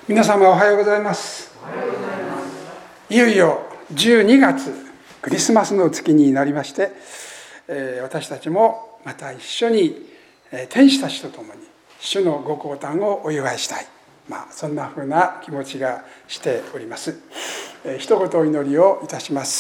皆様おはようございます。いよいよ12月クリスマスの月になりまして、私たちもまた一緒に天使たちと共に主のご降誕をお祝いしたい、そんなふうな気持ちがしております。一言お祈りをいたします。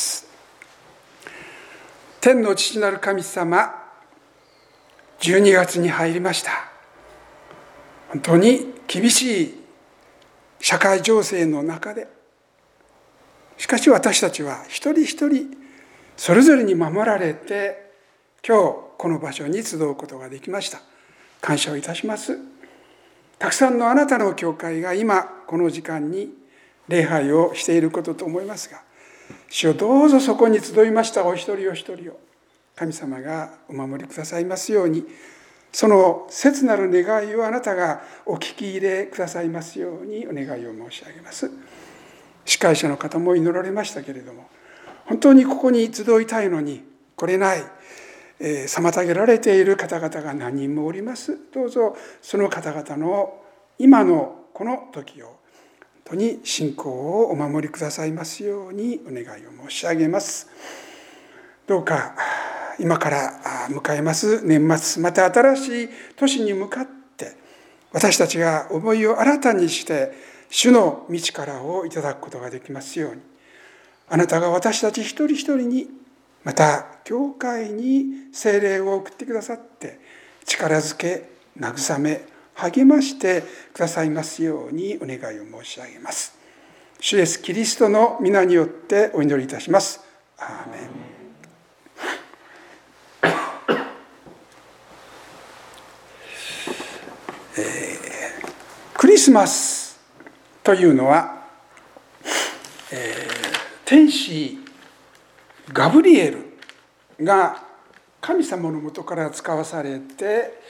天の父なる神様、12月に入りました。本当に厳しい社会情勢の中で、しかし私たちは一人一人それぞれに守られて、今日この場所に集うことができました。感謝をいたします。たくさんのあなたの教会が今この時間に礼拝をしていることと思いますが、主よ、どうぞそこに集いましたお一人お一人を神様がお守りくださいますように、その切なる願いをあなたがお聞き入れくださいますようにお願いを申し上げます。司会者の方も祈られましたけれども、本当にここに集いたいのに来れない、妨げられている方々が何人もおります。どうぞその方々の今のこの時を本当に信仰をお守りくださいますようにお願いを申し上げます。どうか今から迎えます年末、また新しい年に向かって、私たちが思いを新たにして主の道からをいただくことができますように、あなたが私たち一人一人に、また教会に聖霊を送ってくださって、力づけ、慰め、励ましてくださいますようにお願いを申し上げます。主イエスキリストの皆によってお祈りいたします。アーメン。クリスマスというのは、天使ガブリエルが神様のもとから使わされて、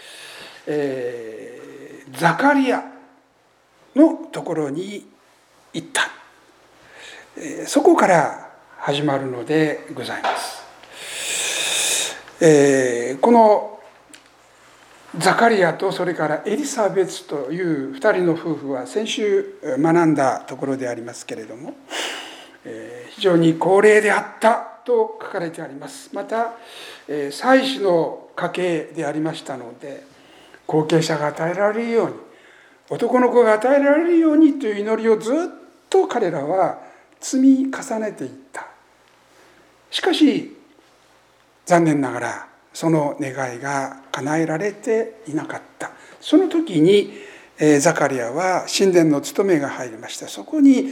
ザカリアのところに行った、そこから始まるのでございます。このザカリアとそれからエリザベスという2人の夫婦は先週学んだところでありますけれども、非常に高齢であったと書かれてあります。また祭司の家系でありましたので、後継者が与えられるように、男の子が与えられるようにという祈りをずっと彼らは積み重ねていった。しかし残念ながらその願いが叶えられていなかった。その時にザカリアは神殿の務めが入りました。そこに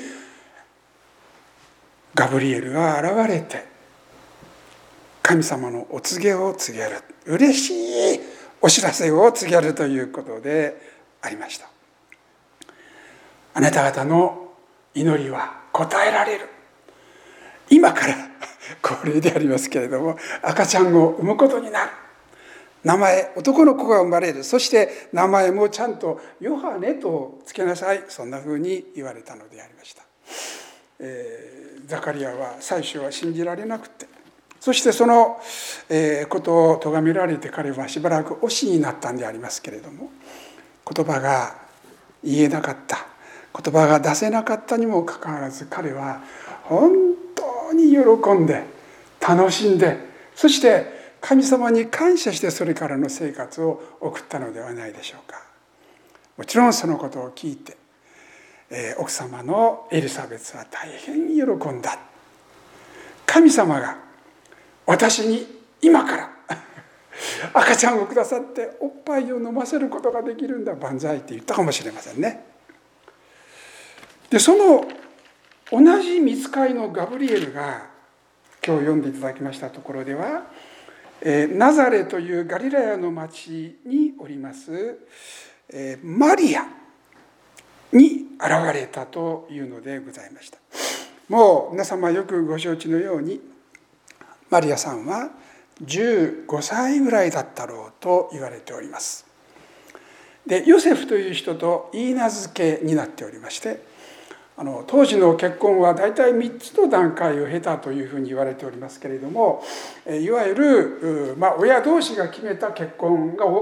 ガブリエルが現れて、神様のお告げを告げる、嬉しいお知らせを告げるということでありました。あなた方の祈りは答えられる。今から高齢でありますけれども、赤ちゃんを産むことになる。名前、男の子が生まれる。そして名前もちゃんとヨハネとつけなさい。そんなふうに言われたのでありました。ザカリアは最初は信じられなくて、そしてそのことを咎められて、彼はしばらく押しになったんでありますけれども、言葉が言えなかった、言葉が出せなかったにもかかわらず、彼は本当に喜んで楽しんで、そして神様に感謝してそれからの生活を送ったのではないでしょうか。もちろんそのことを聞いて、奥様のエリザベスは大変喜んだ。神様が私に今から赤ちゃんをくださっておっぱいを飲ませることができるんだ、万歳って言ったかもしれませんね。で、その同じ御使いのガブリエルが今日読んでいただきましたところでは、ナザレというガリラヤの町におりますマリアに現れたというのでございました。もう皆様よくご承知のように、マリアさんは15歳ぐらいだったろうと言われております。で、ヨセフという人と言い名付けになっておりまして、当時の結婚は大体3つの段階を経たというふうに言われておりますけれども、いわゆる、親同士が決めた結婚が多かったそうでありますから、それが、いわゆる、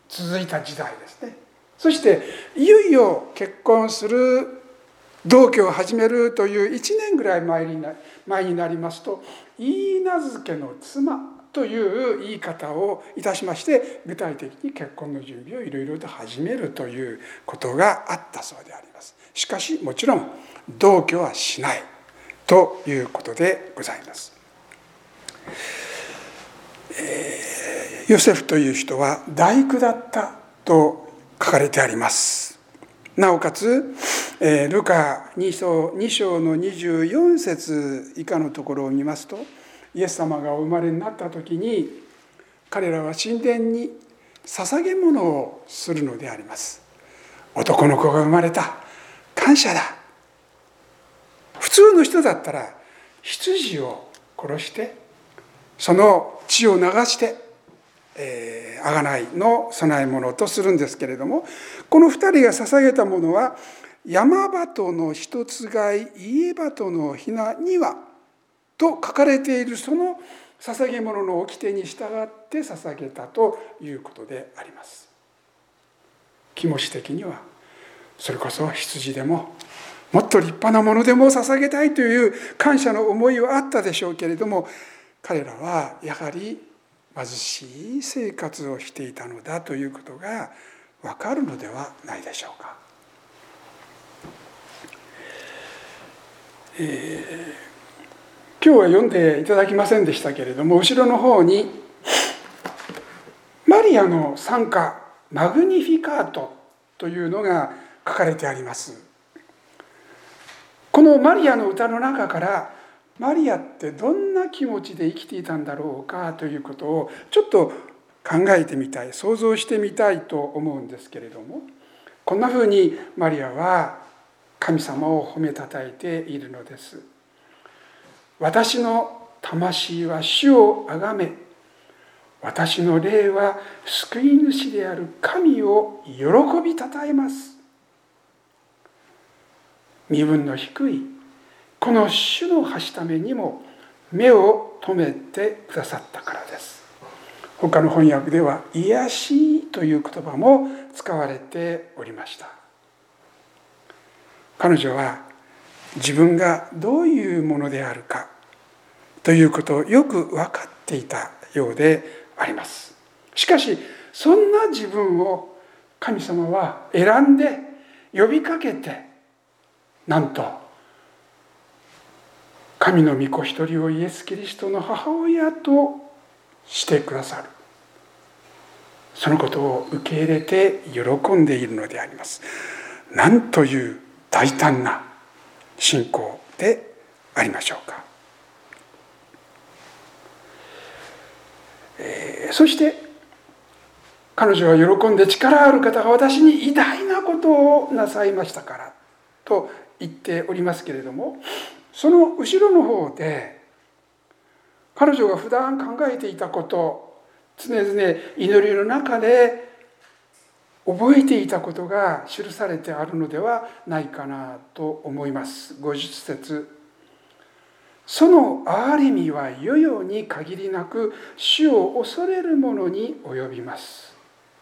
続いた時代ですね。そしていよいよ結婚する、同居を始めるという1年ぐらい前になりますと、許婚の妻という言い方をいたしまして、具体的に結婚の準備をいろいろと始めるということがあったそうであります。しかしもちろん同居はしないということでございます。ヨセフという人は大工だったと書かれてあります。なおかつルカ2章の24節以下のところを見ますと、イエス様がお生まれになった時に彼らは神殿に捧げ物をするのであります。男の子が生まれた、感謝だ。普通の人だったら羊を殺してその血を流して贖いの供え物とするんですけれども、この2人が捧げたものは山鳩の一つ買い、家鳩のひなにはと書かれているその捧げ物の掟に従って捧げたということであります。気持ち的にはそれこそ羊でももっと立派なものでも捧げたいという感謝の思いはあったでしょうけれども、彼らはやはり貧しい生活をしていたのだということがわかるのではないでしょうか。今日は読んでいただきませんでしたけれども、後ろの方にマリアの賛歌マグニフィカートというのが書かれてあります。このマリアの歌の中からマリアってどんな気持ちで生きていたんだろうかということをちょっと考えてみたい、想像してみたいと思うんですけれども、こんなふうにマリアは神様を褒めたたえているのです。私の魂は主をあがめ、私の霊は救い主である神を喜びたたえます。身分の低いこの主のはしためにも目を留めてくださったからです。他の翻訳では癒しという言葉も使われておりました。彼女は自分がどういうものであるかということをよく分かっていたようであります。しかしそんな自分を神様は選んで呼びかけて、なんと神の御子一人をイエス・キリストの母親としてくださる、そのことを受け入れて喜んでいるのであります。なんという大胆な信仰でありましょうか。そして彼女は喜んで、力ある方が私に偉大なことをなさいましたからと言っておりますけれども、その後ろの方で彼女が普段考えていたこと、常々祈りの中で覚えていたことが記されてあるのではないかなと思います。50節、その憐れみは世々に限りなく主を恐れる者に及びます。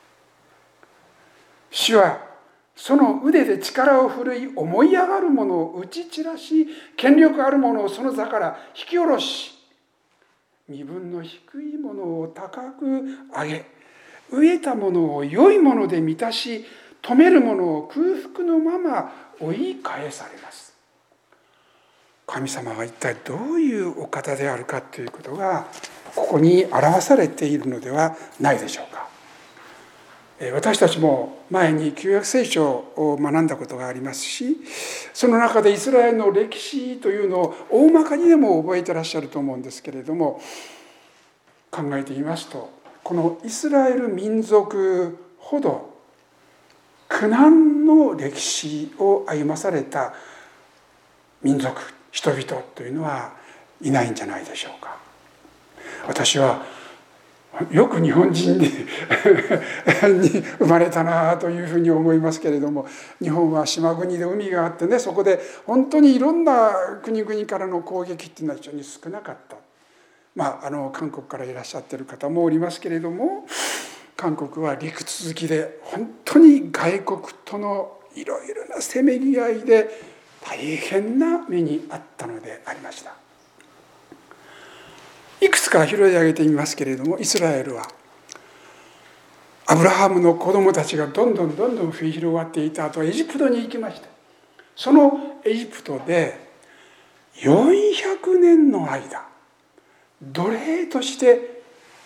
主はその腕で力を振るい、思い上がる者を打ち散らし、権力ある者をその座から引き下ろし、身分の低い者を高く上げ、飢えた者を良いもので満たし、富める者を空腹のまま追い返されます。神様が一体どういうお方であるかということがここに表されているのではないでしょうか。私たちも前に旧約聖書を学んだことがありますし、その中でイスラエルの歴史というのを大まかにでも覚えてらっしゃると思うんですけれども、考えてみますと、このイスラエル民族ほど苦難の歴史を歩まされた民族、人々というのはいないんじゃないでしょうか。私はよく日本人に生まれたなというふうに思いますけれども、日本は島国で海があってね、そこで本当にいろんな国々からの攻撃っていうのは非常に少なかった。韓国からいらっしゃってる方もおりますけれども、 韓国は陸続きで本当に外国とのいろいろなせめぎ合いで大変な目にあったのでありました。いくつか拾い上げてみますけれども、イスラエルはアブラハムの子供たちがどんどん増え広がっていた後、エジプトに行きました。そのエジプトで400年の間奴隷として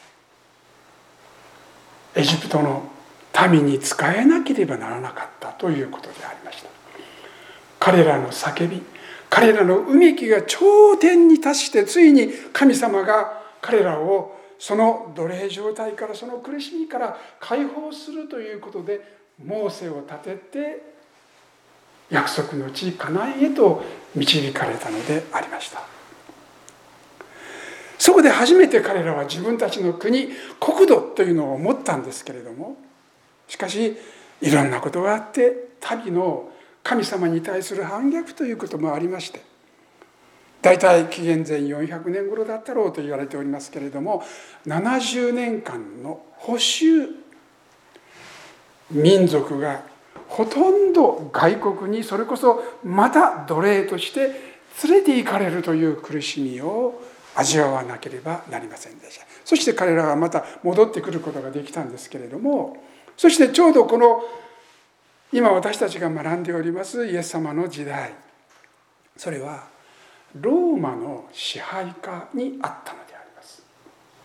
エジプトの民に仕えなければならなかったということでありました。彼らの叫び、彼らのうめきが頂点に達して、ついに神様が彼らをその奴隷状態から、その苦しみから解放するということでモーセを立てて約束の地カナンへと導かれたのでありました。そこで初めて彼らは自分たちの国、国土というのを持ったんですけれども、しかしいろんなことがあって民の神様に対する反逆ということもありまして、大体紀元前400年頃だったろうと言われておりますけれども、70年間の捕囚、民族がほとんど外国に、それこそまた奴隷として連れて行かれるという苦しみを味わわなければなりませんでした。そして彼らはまた戻ってくることができたんですけれども、そしてちょうどこの今私たちが学んでおりますイエス様の時代、それはローマの支配下にあったのであります。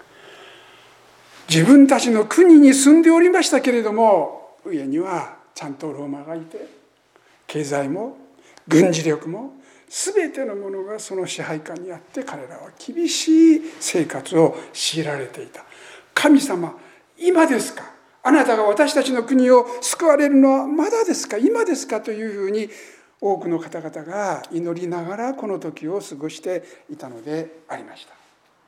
自分たちの国に住んでおりましたけれども、上にはちゃんとローマがいて、経済も軍事力も全てのものがその支配下にあって、彼らは厳しい生活を強いられていた。神様、今ですか、あなたが私たちの国を救われるのはまだですか、今ですかというふうに多くの方々が祈りながらこの時を過ごしていたのでありました。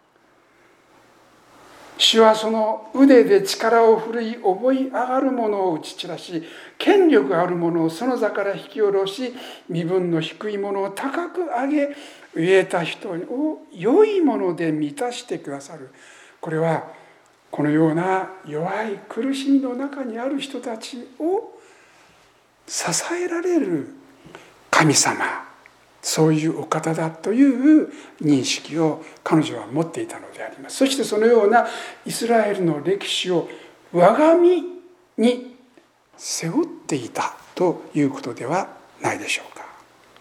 主はその腕で力を振るい、思い上がる者を打ち散らし、権力ある者をその座から引き下ろし、身分の低い者を高く上げ、飢えた人を良いもので満たしてくださる。これはこのような弱い苦しみの中にある人たちを支えられる神様、そういうお方だという認識を彼女は持っていたのであります。そしてそのようなイスラエルの歴史を我が身に背負っていたということではないでしょうか。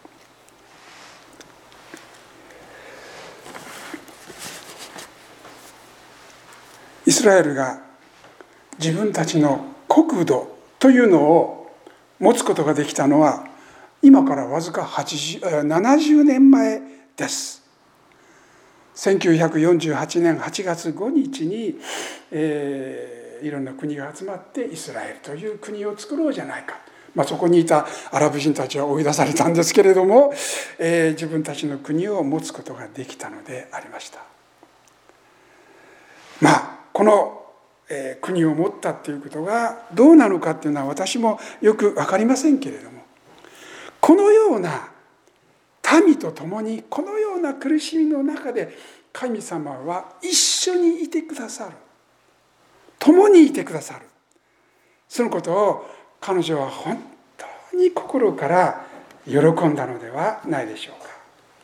イスラエルが自分たちの国土というのを持つことができたのは今からわずか70年前です。1948年8月5日に、いろんな国が集まってイスラエルという国を作ろうじゃないか。そこにいたアラブ人たちは追い出されたんですけれども、自分たちの国を持つことができたのでありました。この国を持ったっていうことがどうなのかっていうのは私もよく分かりませんけれども、このような民と共にこのような苦しみの中で神様は一緒にいてくださる、共にいてくださる、そのことを彼女は本当に心から喜んだのではないでしょうか。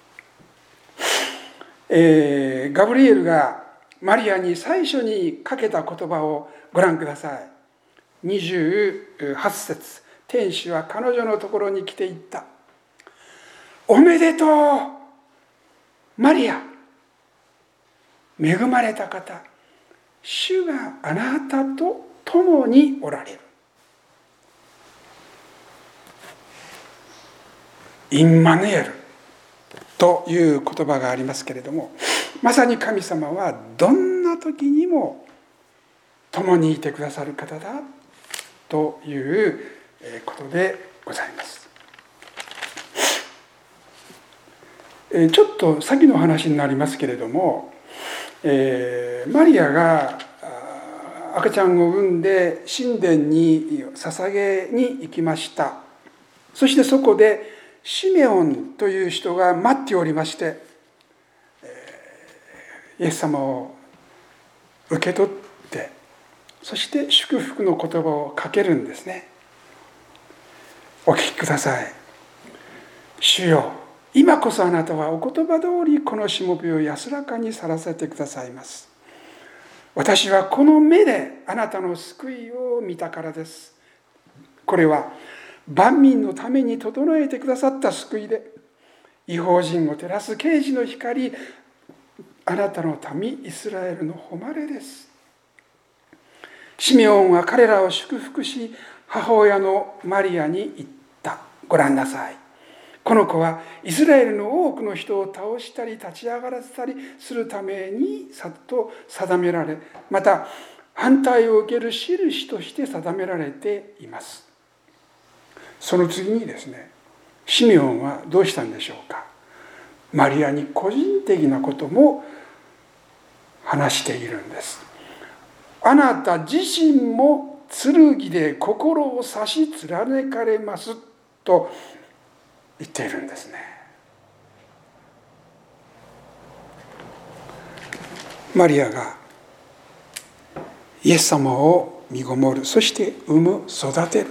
ガブリエルがマリアに最初にかけた言葉をご覧ください。28節、天使は彼女のところに来て言った。おめでとうマリア、恵まれた方、主があなたと共におられる。インマヌエルという言葉がありますけれども、まさに神様はどんな時にも共にいてくださる方だということでございます。ちょっと先の話になりますけれども、マリアが赤ちゃんを産んで神殿に捧げに行きました。そしてそこでシメオンという人が待っておりまして、イエス様を受け取ってそして祝福の言葉をかけるんですね。お聞きください。主よ、今こそあなたはお言葉通りこのしもべを安らかに去らせてくださいます。私はこの目であなたの救いを見たからです。これは万民のために整えてくださった救いで、異邦人を照らす啓示の光、あなたの民イスラエルの誉れです。シメオンは彼らを祝福し、母親のマリアに言った。ご覧なさい。この子はイスラエルの多くの人を倒したり立ち上がらせたりするためにと定められ、また反対を受ける印として定められています。その次にですね、シメオンはどうしたんでしょうか。マリアに個人的なことも話しているんです。あなた自身も剣で心を刺し貫かれますと言っているんですね。マリアがイエス様を身ごもる、そして産む、育てる、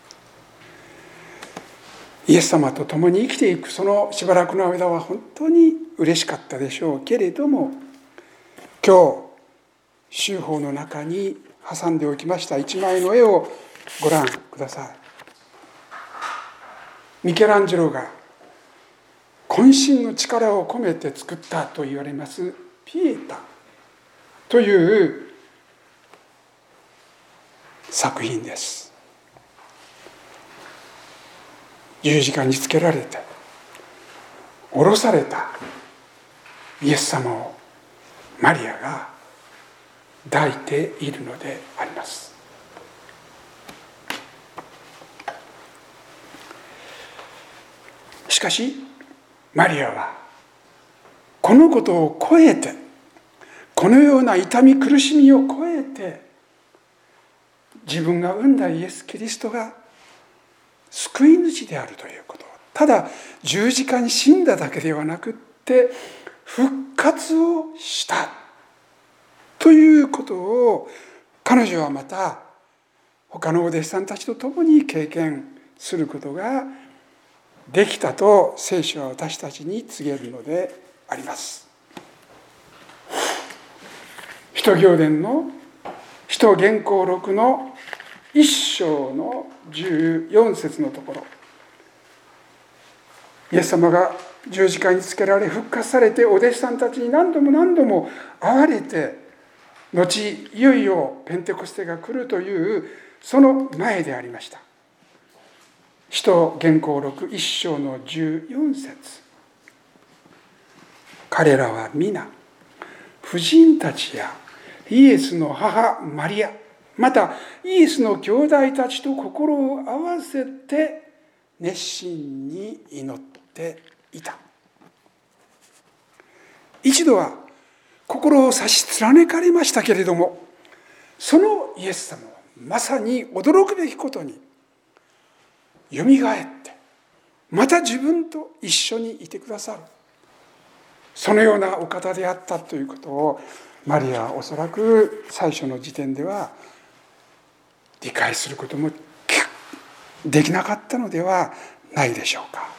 イエス様と共に生きていく、そのしばらくの間は本当に嬉しかったでしょうけれども、今日修法の中に挟んでおきました一枚の絵をご覧ください。ミケランジェロが渾身の力を込めて作ったと言われますピエタという作品です。十字架につけられて下ろされたイエス様をマリアが抱いているのであります。しかしマリアはこのことを超えて、このような痛み苦しみを超えて、自分が産んだイエス・キリストが救い主であるということ、ただ十字架に死んだだけではなくって復活をしたということを、彼女はまた他のお弟子さんたちと共に経験することができたと聖書は私たちに告げるのであります。使徒行伝の使徒元寇録の1章の14節のところ、イエス様が十字架につけられ復活されてお弟子さんたちに何度も何度も会われて、後いよいよペンテコステが来るというその前でありました。使徒元寇録1章の14節、彼らは皆婦人たちやイエスの母マリア、またイエスの兄弟たちと心を合わせて熱心に祈っていた。一度は心を差し貫かれましたけれども、そのイエス様はまさに驚くべきことによみがえってまた自分と一緒にいてくださる、そのようなお方であったということをマリアはおそらく最初の時点では理解することもできなかったのではないでしょうか。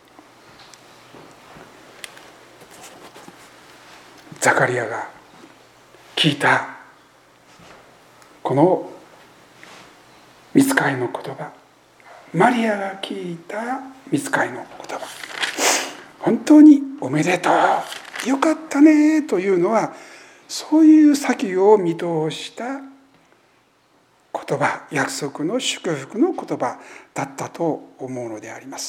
ザカリアが聞いたこの御使いの言葉、マリアが聞いた御使いの言葉、本当におめでとう、よかったねというのは、そういう先を見通した言葉、約束の祝福の言葉だったと思うのであります。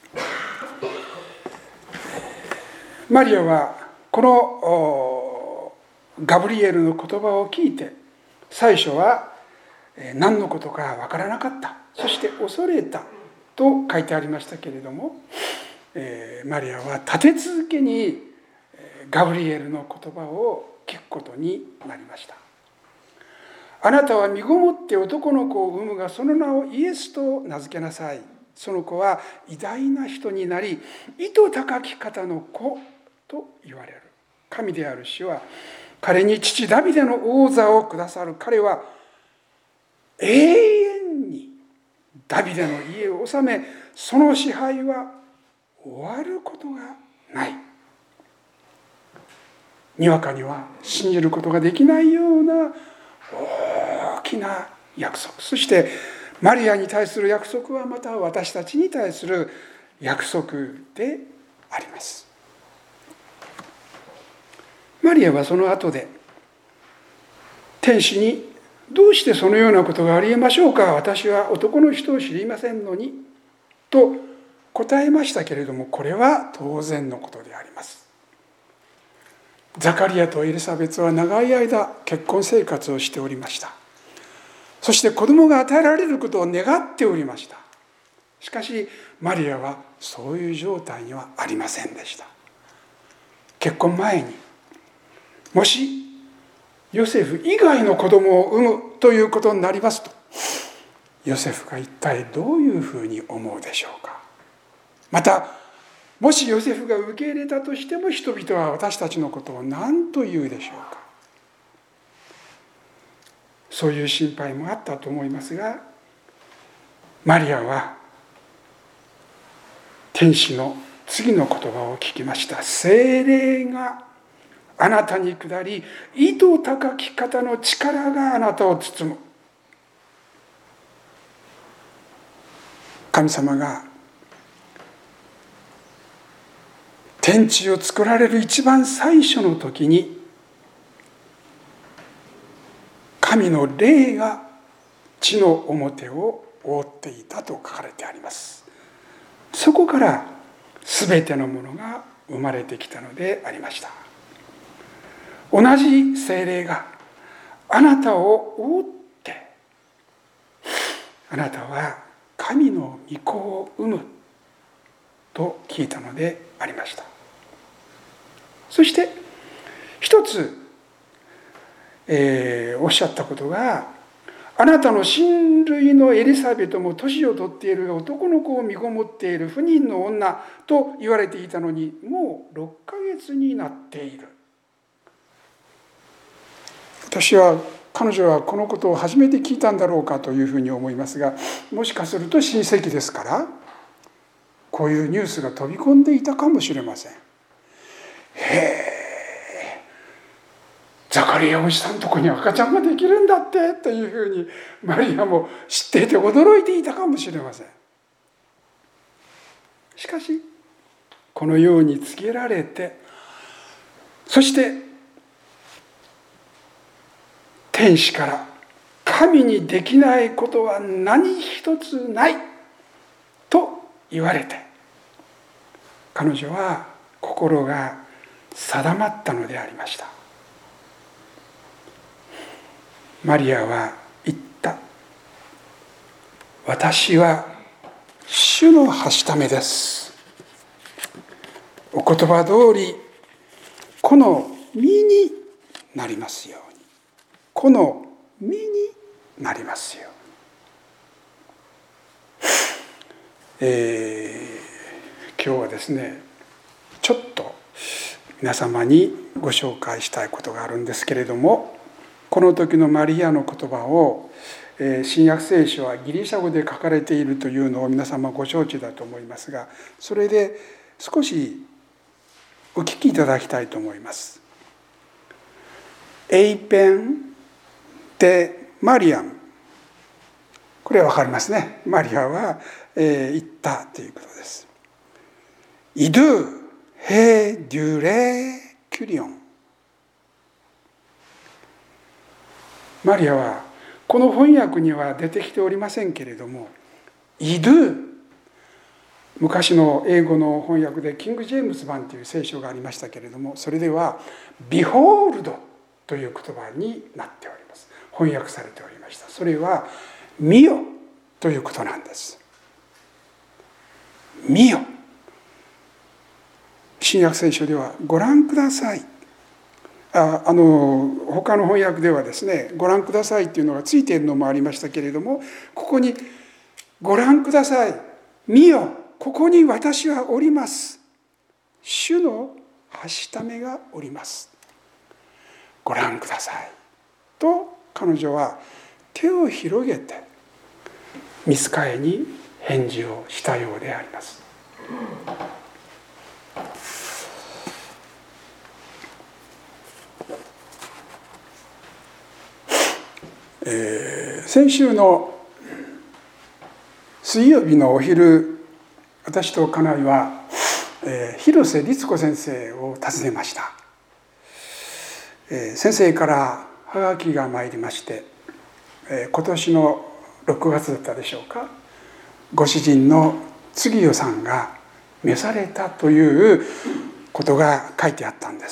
マリアはこのガブリエルの言葉を聞いて、最初は何のことかわからなかった、そして恐れたと書いてありましたけれども、マリアは立て続けにガブリエルの言葉を聞くことになりました。あなたは身ごもって男の子を産むが、その名をイエスと名付けなさい。その子は偉大な人になり、意図高き方の子と言われる。神である主は彼に父ダビデの王座をくださる。彼は永遠にダビデの家を治め、その支配は終わることがない。にわかには信じることができないような大きな約束、そしてマリアに対する約束はまた私たちに対する約束であります。マリアはその後で天使に、どうしてそのようなことがありえましょうか、私は男の人を知りませんのに、と答えましたけれども、これは当然のことであります。ザカリアとエリザベスは長い間結婚生活をしておりました。そして子供が与えられることを願っておりました。しかしマリアはそういう状態にはありませんでした。結婚前に、もしヨセフ以外の子供を産むということになりますと、ヨセフが一体どういうふうに思うでしょうか。またもしヨセフが受け入れたとしても、人々は私たちのことを何と言うでしょうか。そういう心配もあったと思いますが、マリアは天使の次の言葉を聞きました。聖霊があなたに下り、意図高き方の力があなたを包む。神様が天地を作られる一番最初の時に、神の霊が地の表を覆っていたと書かれてあります。そこから全てのものが生まれてきたのでありました。同じ聖霊があなたを覆って、あなたは神の御子を産むと聞いたのでありました。そして一つ、おっしゃったことが、あなたの親類のエリザベトも年を取っている男の子を身ごもっている不妊の女と言われていたのに、もう6ヶ月になっている。私は彼女はこのことを初めて聞いたんだろうかというふうに思いますが、もしかすると親戚ですからこういうニュースが飛び込んでいたかもしれません。へえ、ザカリアおじさんのとこに赤ちゃんができるんだってというふうにマリアも知っていて驚いていたかもしれません。しかしこのように告げられて、そして天使から神にできないことは何一つないと言われて、彼女は心が定まったのでありました。マリアは言った。私は主のはしためです。お言葉通りこの身になりますように、この身になりますように。今日はですね、ちょっと皆様にご紹介したいことがあるんですけれども、この時のマリアの言葉を新約聖書はギリシャ語で書かれているというのを皆様ご承知だと思いますが、それで少しお聞きいただきたいと思います。エイペン・デ・マリアン、これは分かりますね。マリアは言ったということです。イドゥ・ヘ・デュレ・キュリオン。マリアはこの翻訳には出てきておりませんけれども、イドゥ、昔の英語の翻訳でキング・ジェームズ版という聖書がありましたけれども、それではビホールドという言葉になっております。翻訳されておりました。それは見よということなんです。見よ。新約聖書ではご覧ください、他の翻訳ではですね、ご覧くださいっていうのがついているのもありましたけれども、ここにご覧ください、見よ、ここに私はおります、主のはしためがおります、ご覧くださいと彼女は手を広げて御使いに返事をしたようであります。先週の水曜日のお昼、私と家内は、広瀬律子先生を訪ねました。先生からはがきが参りまして、今年の6月だったでしょうか、ご主人の杉代さんが召されたということが書いてあったんです。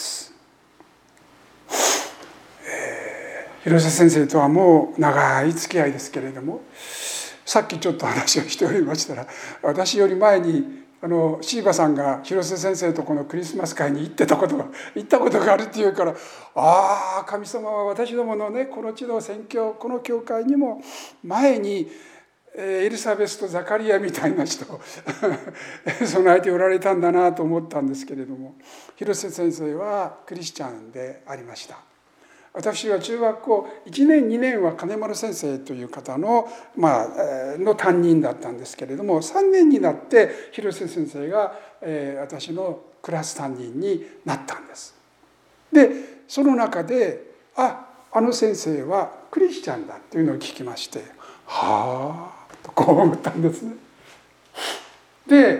広瀬先生とはもう長い付き合いですけれども、さっきちょっと話をしておりましたら、私より前にシーバさんが広瀬先生とこのクリスマス会に行ったことがあるっていうから、ああ神様は私どものね、この地の宣教、この教会にも前にエリザベスとザカリアみたいな人を備えておられたんだなと思ったんですけれども、広瀬先生はクリスチャンでありました。私は中学校1年2年は金丸先生という方の担任だったんですけれども、3年になって広瀬先生が私のクラス担任になったんです。でその中であの先生はクリスチャンだというのを聞きまして、はあとこう思ったんですね。で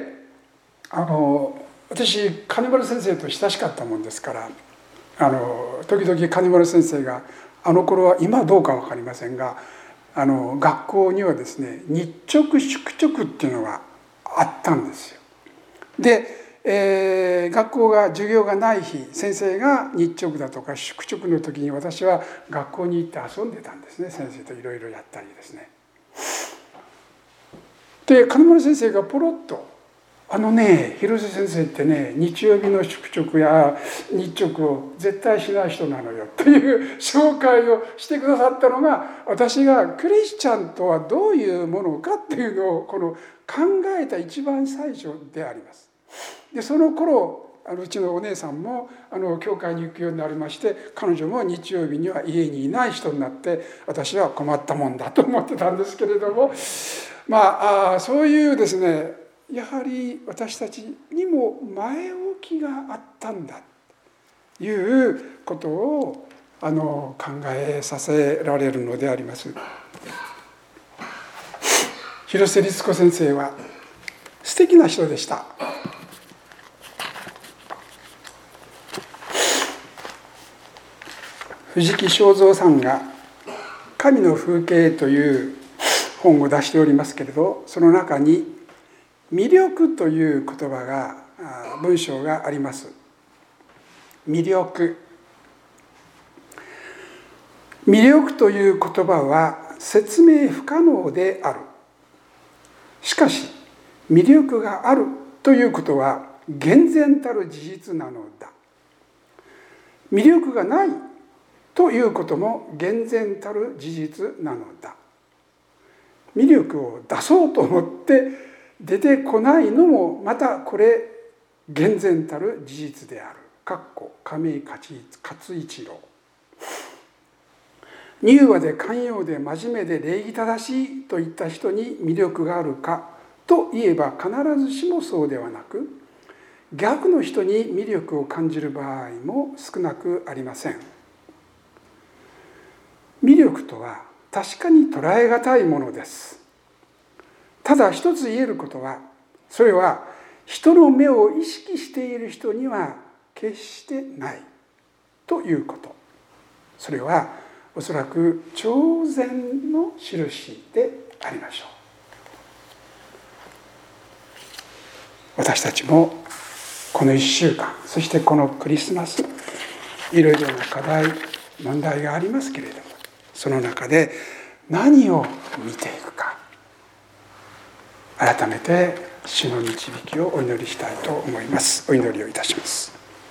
私金丸先生と親しかったもんですから、時々金丸先生があの頃は、今どうか分かりませんが、学校にはですね日直宿直っていうのがあったんですよ。で、学校が授業がない日、先生が日直だとか宿直の時に私は学校に行って遊んでたんですね。先生といろいろやったりですね。で金丸先生がポロッと広瀬先生ってね、日曜日の宿直や日直を絶対しない人なのよという紹介をしてくださったのが、私がクリスチャンとはどういうものかっていうのを考えた一番最初であります。でその頃うちのお姉さんも教会に行くようになりまして、彼女も日曜日には家にいない人になって、私は困ったもんだと思ってたんですけれども、そういうですね、やはり私たちにも前置きがあったんだということを考えさせられるのであります。広瀬律子先生は素敵な人でした。藤木正蔵さんが「神の風景」という本を出しておりますけれど、その中に魅力という言葉が文章があります。魅力という言葉は説明不可能である。しかし魅力があるということは厳然たる事実なのだ。魅力がないということも厳然たる事実なのだ。魅力を出そうと思って出てこないのもまたこれ厳然たる事実である。亀井勝一郎。柔和で寛容で真面目で礼儀正しいといった人に魅力があるかといえば必ずしもそうではなく、逆の人に魅力を感じる場合も少なくありません。魅力とは確かに捉え難いものです。ただ一つ言えることは、それは人の目を意識している人には決してないということ。それはおそらく超然の印でありましょう。私たちもこの1週間、そしてこのクリスマス、いろいろな課題、問題がありますけれども、その中で何を見ていくか、改めて主の導きをお祈りしたいと思います。お祈りをいたします。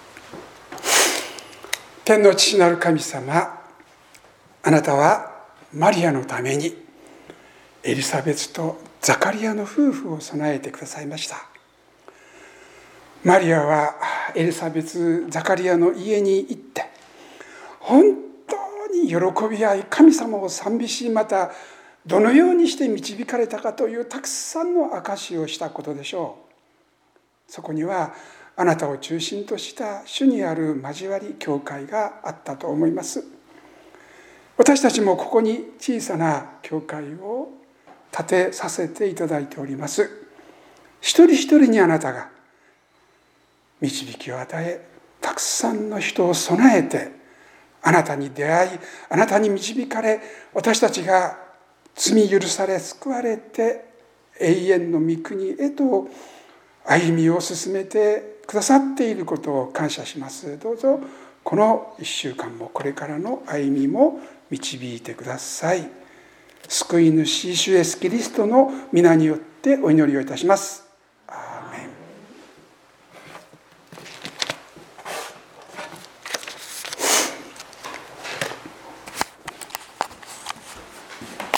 天の父なる神様、あなたはマリアのためにエリザベスとザカリアの夫婦を備えてくださいました。マリアはエリザベス・ザカリアの家に行って、本当に喜び合い、神様を賛美し、またどのようにして導かれたかというたくさんの証しをしたことでしょう。そこにはあなたを中心とした主にある交わり教会があったと思います。私たちもここに小さな教会を建てさせていただいております。一人一人にあなたが導きを与え、たくさんの人を備えて、あなたに出会い、あなたに導かれ、私たちが罪許され救われて永遠の御国へと歩みを進めてくださっていることを感謝します。どうぞこの1週間もこれからの歩みも導いてください。救い主主イエスキリストの皆によってお祈りをいたします。